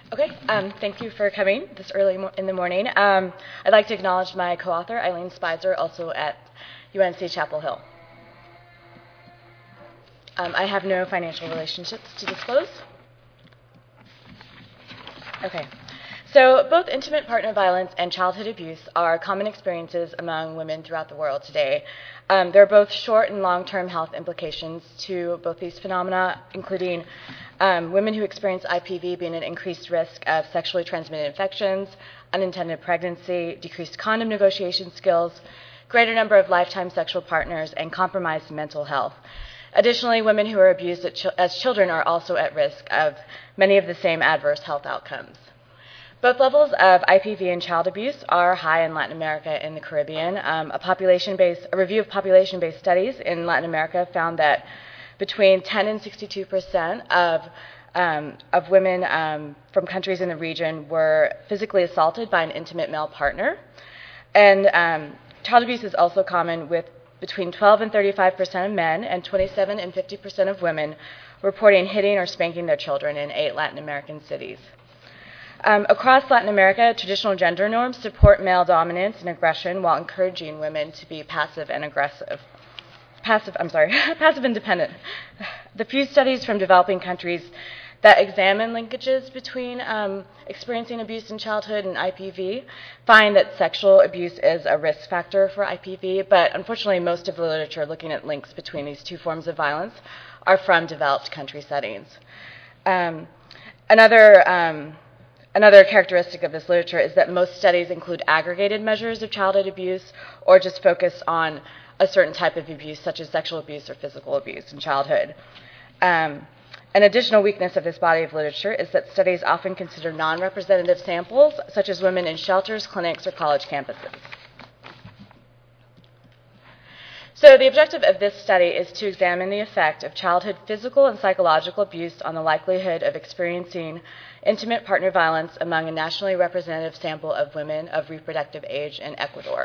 Okay, thank you for coming this early in the morning. I'd like to acknowledge my co-author, Eileen Spicer, also at UNC Chapel Hill. I have no financial relationships to disclose. Okay, so both intimate partner violence and childhood abuse are common experiences among women throughout the world today. There are both short and long-term health implications to both these phenomena, including women who experience IPV being at increased risk of sexually transmitted infections, unintended pregnancy, decreased condom negotiation skills, greater number of lifetime sexual partners, and compromised mental health. Additionally, women who are abused as children are also at risk of many of the same adverse health outcomes. Both levels of IPV and child abuse are high in Latin America and the Caribbean. A review of population-based studies in Latin America found that between 10 and 62% of women from countries in the region were physically assaulted by an intimate male partner. And child abuse is also common with between 12 and 35% of men and 27 and 50% of women reporting hitting or spanking their children in 8 Latin American cities. Across Latin America, traditional gender norms support male dominance and aggression while encouraging women to be passive and independent. The few studies from developing countries that examine linkages between experiencing abuse in childhood and IPV find that sexual abuse is a risk factor for IPV, but unfortunately most of the literature looking at links between these two forms of violence are from developed country settings. Another characteristic of this literature is that most studies include aggregated measures of childhood abuse or just focus on a certain type of abuse, such as sexual abuse or physical abuse in childhood. An additional weakness of this body of literature is that studies often consider non-representative samples, such as women in shelters, clinics, or college campuses. So the objective of this study is to examine the effect of childhood physical and psychological abuse on the likelihood of experiencing intimate partner violence among a nationally representative sample of women of reproductive age in Ecuador.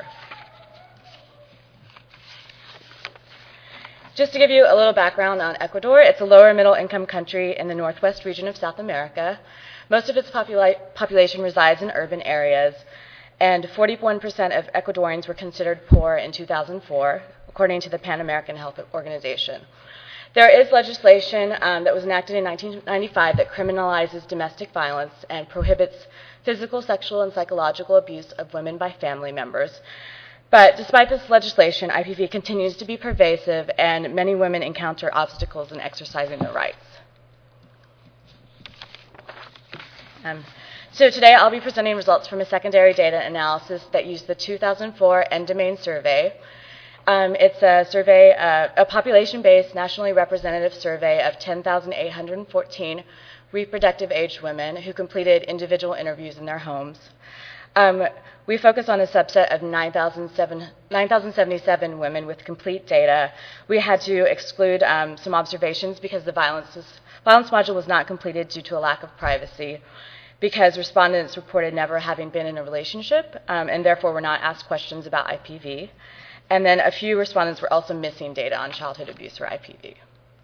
Just to give you a little background on Ecuador, it's a lower middle income country in the northwest region of South America. Most of its population resides in urban areas, and 41% of Ecuadorians were considered poor in 2004, according to the Pan American Health Organization. There is legislation that was enacted in 1995 that criminalizes domestic violence and prohibits physical, sexual, and psychological abuse of women by family members. But despite this legislation, IPV continues to be pervasive, and many women encounter obstacles in exercising their rights. So today I'll be presenting results from a secondary data analysis that used the 2004 End-Domain survey. It's a survey, a population-based, nationally representative survey of 10,814 reproductive-aged women who completed individual interviews in their homes. We focus on a subset of 9,077 women with complete data. We had to exclude some observations because the violence module was not completed due to a lack of privacy, because respondents reported never having been in a relationship and therefore were not asked questions about IPV. And then a few respondents were also missing data on childhood abuse or IPV.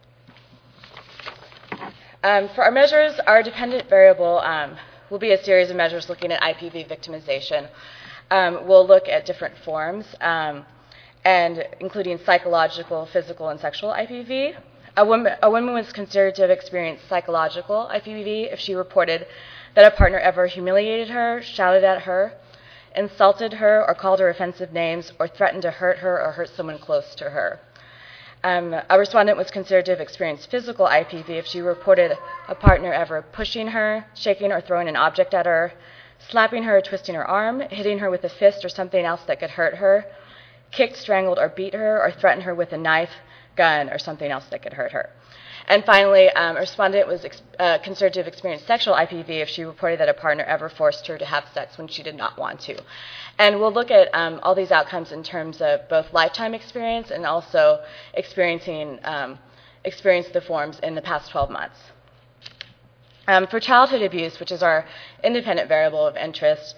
For our measures, our dependent variable will be a series of measures looking at IPV victimization. We'll look at different forms, and including psychological, physical, and sexual IPV. A woman was considered to have experienced psychological IPV if she reported that a partner ever humiliated her, shouted at her, insulted her, or called her offensive names, or threatened to hurt her or hurt someone close to her. A respondent was considered to have experienced physical IPV if she reported a partner ever pushing her, shaking or throwing an object at her, slapping her or twisting her arm, hitting her with a fist or something else that could hurt her, kicked, strangled, or beat her, or threatened her with a knife, gun, or something else that could hurt her. And finally, a respondent was considered to have experienced sexual IPV if she reported that a partner ever forced her to have sex when she did not want to. And we'll look at all these outcomes in terms of both lifetime experience and also experience the forms in the past 12 months. For childhood abuse, which is our independent variable of interest,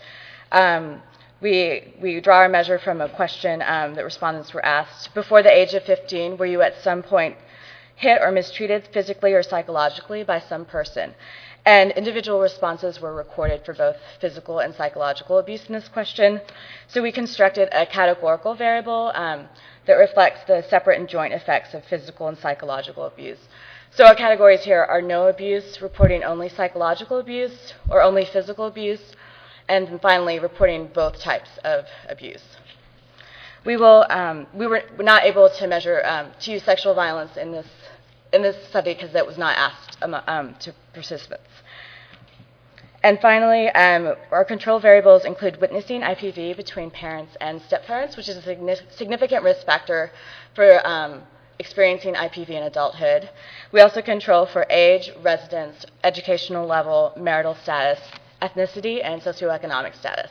we draw our measure from a question that respondents were asked. Before the age of 15, were you at some point hit or mistreated physically or psychologically by some person. And individual responses were recorded for both physical and psychological abuse in this question. So we constructed a categorical variable that reflects the separate and joint effects of physical and psychological abuse. So our categories here are no abuse, reporting only psychological abuse or only physical abuse, and then finally reporting both types of abuse. We were not able to measure to use sexual violence in this study because that was not asked to participants. And finally, our control variables include witnessing IPV between parents and step-parents, which is a significant risk factor for experiencing IPV in adulthood. We also control for age, residence, educational level, marital status, ethnicity, and socioeconomic status.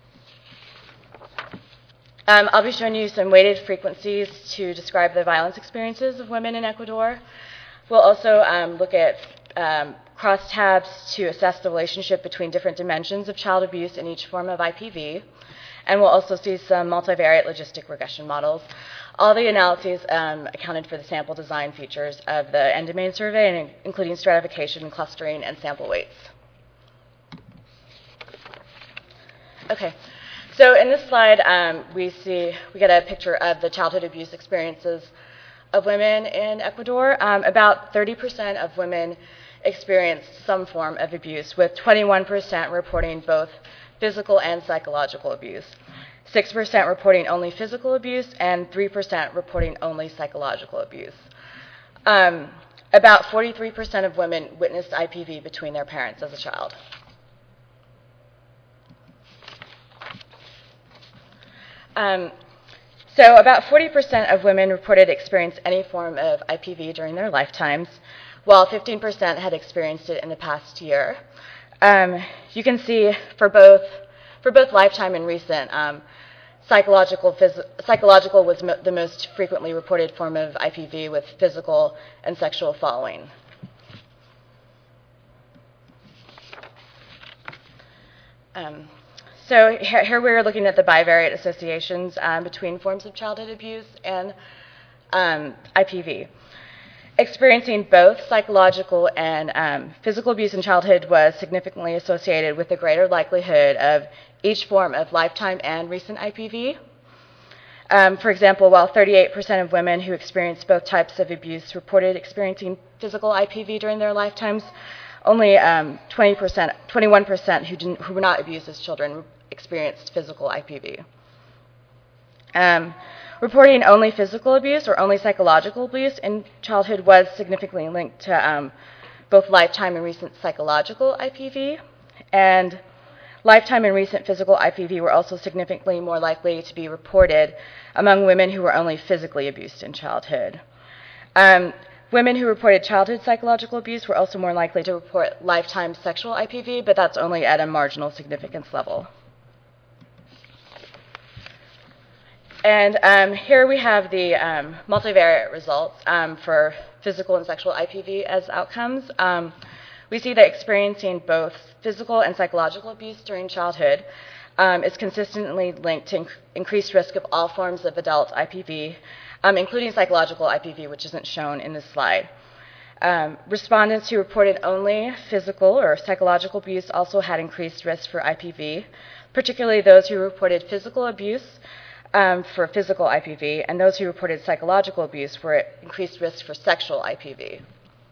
I'll be showing you some weighted frequencies to describe the violence experiences of women in Ecuador. We'll also look at crosstabs to assess the relationship between different dimensions of child abuse in each form of IPV. And we'll also see some multivariate logistic regression models. All the analyses accounted for the sample design features of the end-domain survey, including stratification, clustering, and sample weights. Okay. So in this slide, we get a picture of the childhood abuse experiences of women in Ecuador. About 30% of women experienced some form of abuse, with 21% reporting both physical and psychological abuse, 6% reporting only physical abuse, and 3% reporting only psychological abuse. About 43% of women witnessed IPV between their parents as a child. So about 40% of women reported experienced any form of IPV during their lifetimes, while 15% had experienced it in the past year. You can see for both lifetime and recent, psychological was the most frequently reported form of IPV, with physical and sexual following. So here we're looking at the bivariate associations between forms of childhood abuse and IPV. Experiencing both psychological and physical abuse in childhood was significantly associated with a greater likelihood of each form of lifetime and recent IPV. For example, while 38% of women who experienced both types of abuse reported experiencing physical IPV during their lifetimes, only 21% who were not abused as children experienced physical IPV. Reporting only physical abuse or only psychological abuse in childhood was significantly linked to both lifetime and recent psychological IPV, and lifetime and recent physical IPV were also significantly more likely to be reported among women who were only physically abused in childhood. Women who reported childhood psychological abuse were also more likely to report lifetime sexual IPV, but that's only at a marginal significance level. And here we have the multivariate results for physical and sexual IPV as outcomes. We see that experiencing both physical and psychological abuse during childhood is consistently linked to increased risk of all forms of adult IPV, including psychological IPV, which isn't shown in this slide. Respondents who reported only physical or psychological abuse also had increased risk for IPV, particularly those who reported physical abuse for physical IPV, and those who reported psychological abuse were at increased risk for sexual IPV.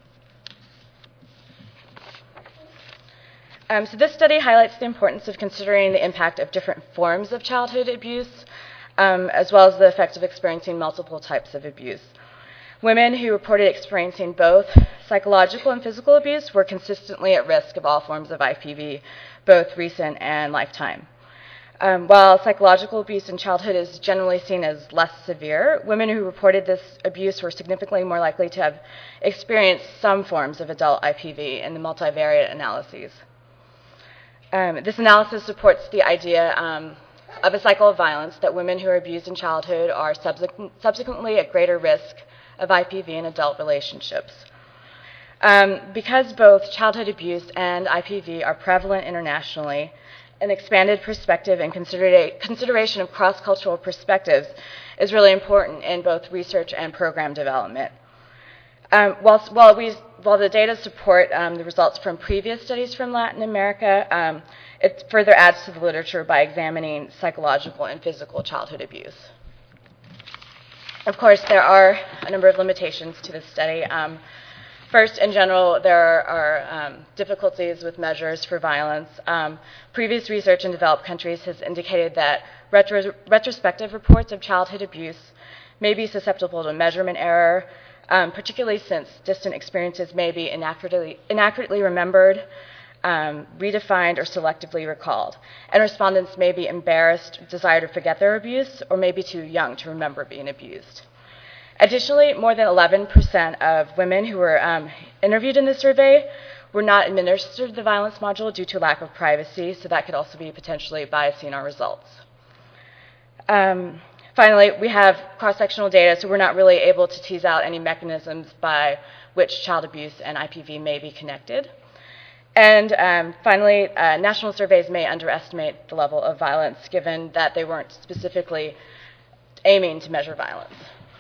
So this study highlights the importance of considering the impact of different forms of childhood abuse, as well as the effects of experiencing multiple types of abuse. Women who reported experiencing both psychological and physical abuse were consistently at risk of all forms of IPV, both recent and lifetime. While psychological abuse in childhood is generally seen as less severe, women who reported this abuse were significantly more likely to have experienced some forms of adult IPV in the multivariate analyses. This analysis supports the idea of a cycle of violence, that women who are abused in childhood are subsequently at greater risk of IPV in adult relationships. Because both childhood abuse and IPV are prevalent internationally, an expanded perspective and consideration of cross-cultural perspectives is really important in both research and program development. While the data support the results from previous studies from Latin America, it further adds to the literature by examining psychological and physical childhood abuse. Of course, there are a number of limitations to this study. First, in general, there are difficulties with measures for violence. Previous research in developed countries has indicated that retrospective reports of childhood abuse may be susceptible to measurement error, particularly since distant experiences may be inaccurately remembered, redefined, or selectively recalled. And respondents may be embarrassed, desire to forget their abuse, or may be too young to remember being abused. Additionally, more than 11% of women who were interviewed in the survey were not administered the violence module due to lack of privacy, so that could also be potentially biasing our results. Finally, we have cross-sectional data, so we're not really able to tease out any mechanisms by which child abuse and IPV may be connected. And finally, national surveys may underestimate the level of violence, given that they weren't specifically aiming to measure violence.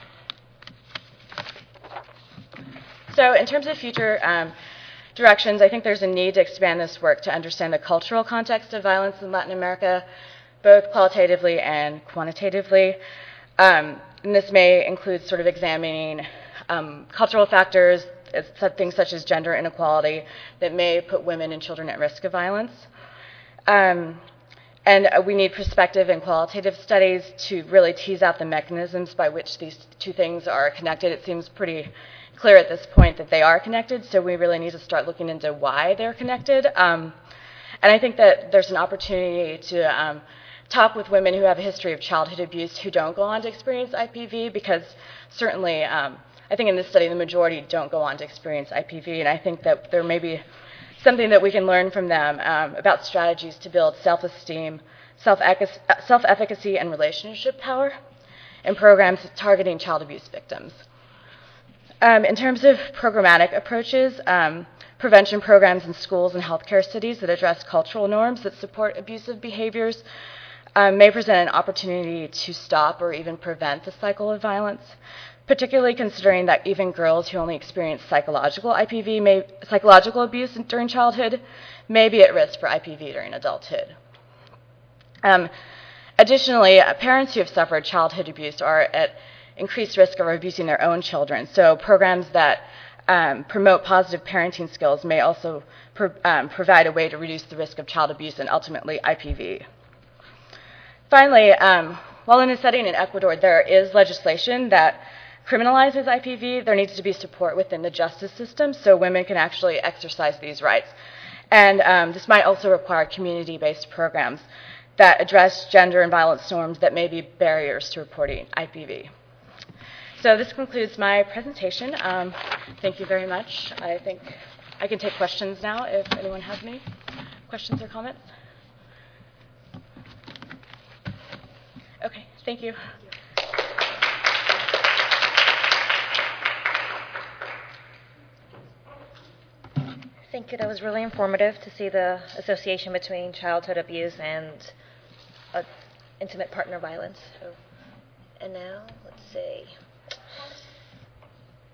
So in terms of future directions, I think there's a need to expand this work to understand the cultural context of violence in Latin America, both qualitatively and quantitatively. And this may include sort of examining cultural factors, things such as gender inequality, that may put women and children at risk of violence. And we need prospective and qualitative studies to really tease out the mechanisms by which these two things are connected. It seems pretty clear at this point that they are connected, so we really need to start looking into why they're connected. And I think that there's an opportunity to talk with women who have a history of childhood abuse who don't go on to experience IPV, because certainly I think in this study the majority don't go on to experience IPV, and I think that there may be something that we can learn from them about strategies to build self-esteem, self-efficacy, and relationship power in programs targeting child abuse victims. In terms of programmatic approaches, prevention programs in schools and healthcare cities that address cultural norms that support abusive behaviors may present an opportunity to stop or even prevent the cycle of violence, particularly considering that even girls who only experience psychological abuse during childhood may be at risk for IPV during adulthood. Additionally, parents who have suffered childhood abuse are at increased risk of abusing their own children, so programs that promote positive parenting skills may also provide a way to reduce the risk of child abuse and ultimately IPV. Finally, while in a setting in Ecuador there is legislation that criminalizes IPV, there needs to be support within the justice system so women can actually exercise these rights. And this might also require community-based programs that address gender and violence norms that may be barriers to reporting IPV. So this concludes my presentation. Thank you very much. I think I can take questions now if anyone has any questions or comments. Okay, thank you. Thank you. That was really informative to see the association between childhood abuse and intimate partner violence. And now, let's see.